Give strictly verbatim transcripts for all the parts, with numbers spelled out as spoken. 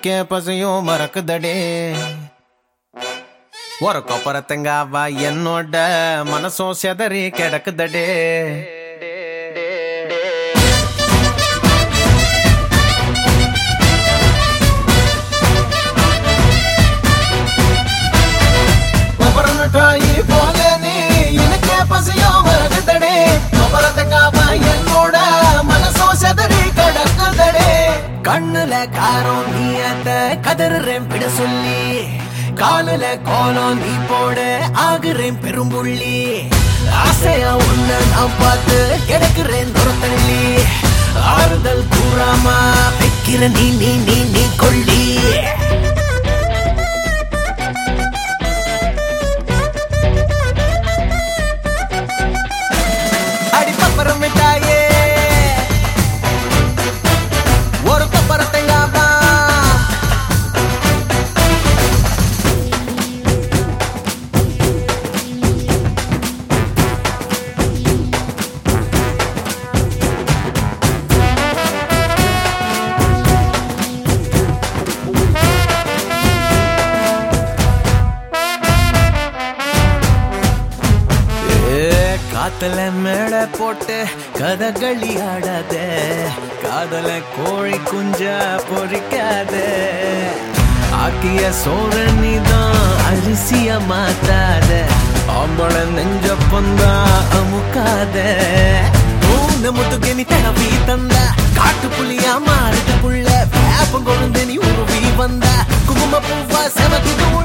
எனக்கே பசியும் மறக்குதடே ஒரு கொப்பரத்தங்காவா என்னோட மனசும் செதறி கிடக்குதடே கண்ணுல காரம் நீ அத கதறேன் பிட சொல்லி காலுல கோலம் நீ போட ஆகுறேன் பெரும்புள்ளி ஆசையா உன்ன நான் பார்த்து கிடக்குறேன் துரத்தள்ளி ஆறுதல் கூறாமா வைக்கிற நீ நீ நீ நீ கொள்ளி அடி பப்பரம் மிட்டாயே காத்தல மேட போட்டு கதகளி ஆடாத காதல கோழி குஞ்ச பொறிக்காத ஆக்கிய சோழ நீதான் அரிசிய மாத்தாத ஆம்பள நெஞ்ச பொந்தா அமுக்காத மூணு முத்துக்கு நீ தடவி தந்த காட்டு புலியா மாறுது புள்ள வேப்பம் கொழுந்து நீ உருவி வந்த குங்கும பூவா செவக்குது உள்ள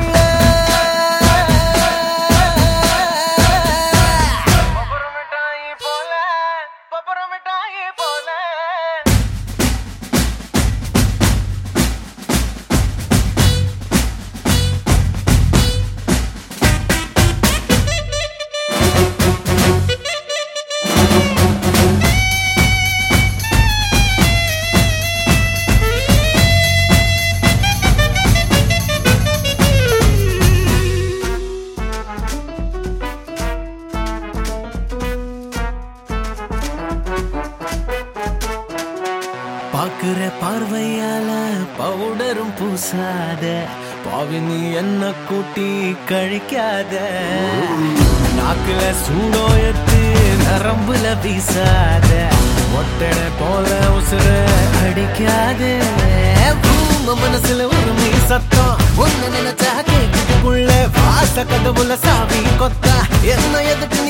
பாக்குற பார்வையால பவுடரும் பூசாத பாவி நீ என்ன கூட்டி கழிக்காத நாக்குல சூடோ எடுத்து நரம்புல வீசாத ஒட்டட போல உசுர அடிக்காத மனசுல ஒரு மீ சத்தம் ஒன்னு நினைச்சா கேக்குள்ள வாச கதவுல சாவி கொத்தா என்ன எதுக்கு